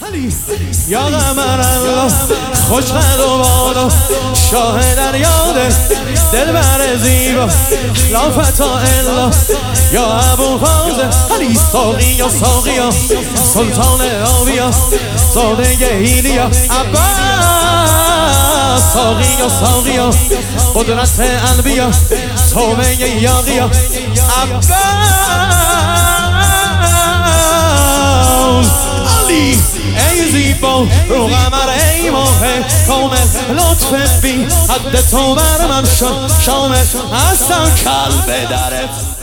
یا قمر الله خوش قد و بالا شاه دریاده دلبر زیبا لا فتا الا یا ابو فاضل علی ساقی یا ساقی یا سلطان آبیا زاده هیلیا عباس ساقی یا ساقی یا قدرت انبیا توبه یاقیا عباس علی ای زیبا رو قمر ای ماه کامل لطف بی حد تو بر من شد شامل هستم کلب درت